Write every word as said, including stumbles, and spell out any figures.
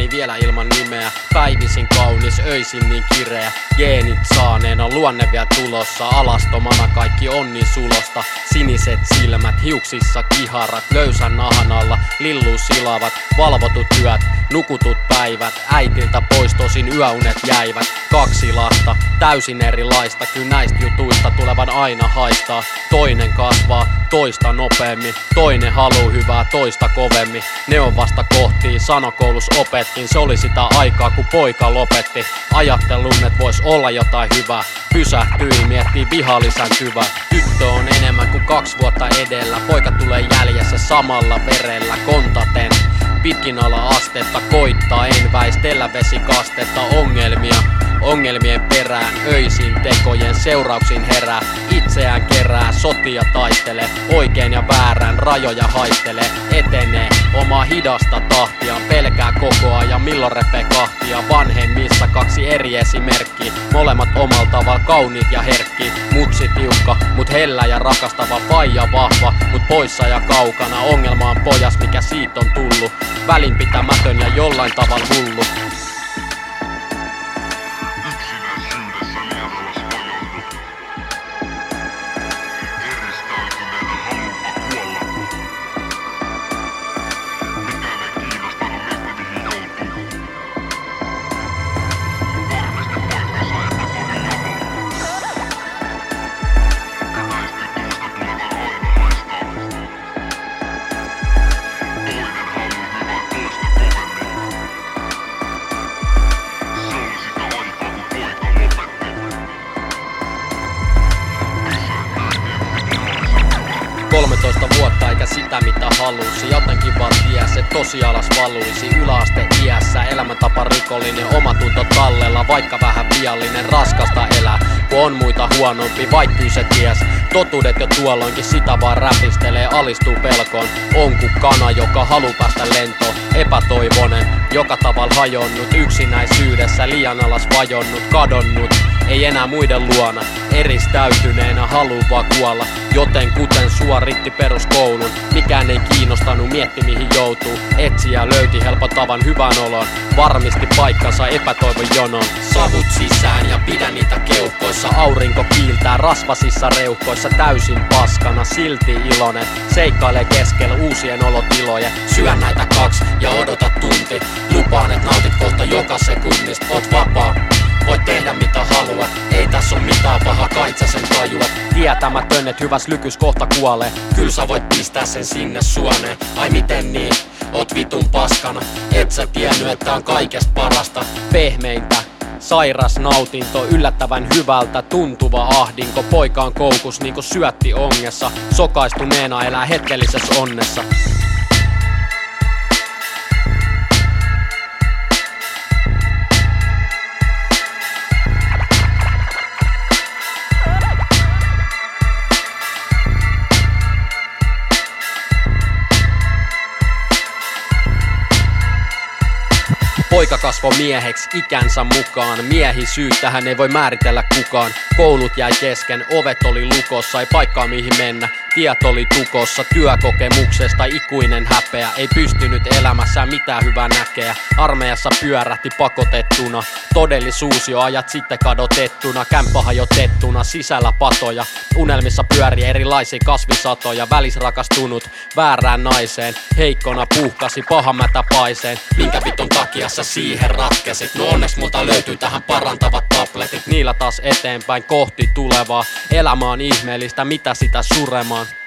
Isäni vielä ilman nimeä, päivisin kaunis, öisin niin kireä. Geenit saaneena, luonne vielä tulossa, alastomana kaikki on niin sulosta. Siniset silmät, hiuksissa kiharat, löysän nahan alla, lilluu silavat. Valvotut yöt, nukutut päivät, äitiltä pois tosin yöunet jäivät. Kaksi lasta, täysin erilaista, kyllä näistä jutuista tulevan aina haistaa. Toinen kasvaa, toista nopeammin, toinen haluu hyvää, toista kovemmin. Ne on vasta kohtiin, sanokoulus opettiin, se oli sitä aikaa kun poika lopetti. Ajattelun, et vois olla jotain hyvää, pysähtyi, miettii vihollisen tyvää. Tyttö on enemmän kuin kaksi vuotta edellä, poika tulee jäljessä samalla verellä kontaten. Pitkin ala-astetta koittaa, en väistellä vesikastetta. Ongelmia, ongelmien perään, öisin tekojen seurauksin herää. Itseään kerää, sotia taistelee, oikein ja väärän rajoja haistelee. Etenee omaa hidasta tahtia, pelkää koko ajan milloin repee kahtia. Vanhemmissa kaksi eri esimerkkiä, molemmat omalla tavalla kauniit ja herkki. Mutsi tiukka, mut hellä ja rakastava, faija vahva, mut poissa ja kaukana. Ongelma on pojas, mikä siitä on tullut, välinpitämätön ja jollain tavalla hullu. kolmetoista vuotta eikä sitä mitä halusi, jotenkin vaan ties, et tosi alas valuisi. Yläaste iässä, elämäntapa rikollinen, omatunto tallella, vaikka vähän viallinen, raskasta elää, kun on muita huonompi, vaikka se ties. Totuudet jo tuolloinkin sitä vaan räpistelee, alistuu pelkoon. On ku kana, joka haluu päästä lentoon, epätoivonen, joka tavalla hajonnut, yksinäisyydessä liian alas vajonnut, kadonnut. Ei enää muiden luona, eristäytyneenä haluu vaan kuolla. Joten kuten suoritti peruskoulun, mikään ei kiinnostanut, mietti mihin joutuu. Etsiä löyti helpon tavan hyvän olon, varmisti paikkansa epätoivon jonon. Savut sisään ja pidä niitä keuhkoissa, aurinko kiiltää rasvasissa reuhkoissa. Täysin paskana, silti iloinen, seikkailee keskellä uusien olotilojen. Syö näitä kaksi ja odota tunti, lupaan et nautit kohta joka sekunnista. Oot vapaa, voit tehdä mitä haluat, ei tässä oo mitään pahaa, kait sä sen tajuat. Tietämätön, et hyväs lykys kohta kuolee, kyl sä voit pistää sen sinne suoneen. Ai miten niin, oot vitun paskana, et sä tiennyt että on kaikesta parasta. Pehmeintä, sairas nautinto, yllättävän hyvältä tuntuva ahdinko. Poika on koukus niinku syötti ongessa, sokaistuneena elää hetkellisessä onnessa. Poika kasvoi mieheksi ikänsä mukaan, miehisyyttä hän ei voi määritellä kukaan. Koulut jäi kesken, ovet oli lukossa, ei paikkaa mihin mennä, tiet oli tukossa. Työkokemuksesta ikuinen häpeä, ei pystynyt elämässään mitään hyvää näkeä. Armeijassa pyörähti pakotettuna, todellisuus jo ajat sitten kadotettuna. Kämppä hajotettuna, sisällä patoja, unelmissa pyöri erilaisia kasvisatoja. Välis rakastunut väärään naiseen, heikkona puhkasi pahamätä paiseen. Minkä vitun takia sä siihen ratkesit? No onneksi multa löytyy tähän parantavat tabletit. Niillä taas eteenpäin kohti tulevaa, elämä on ihmeellistä, mitä sitä suremaan.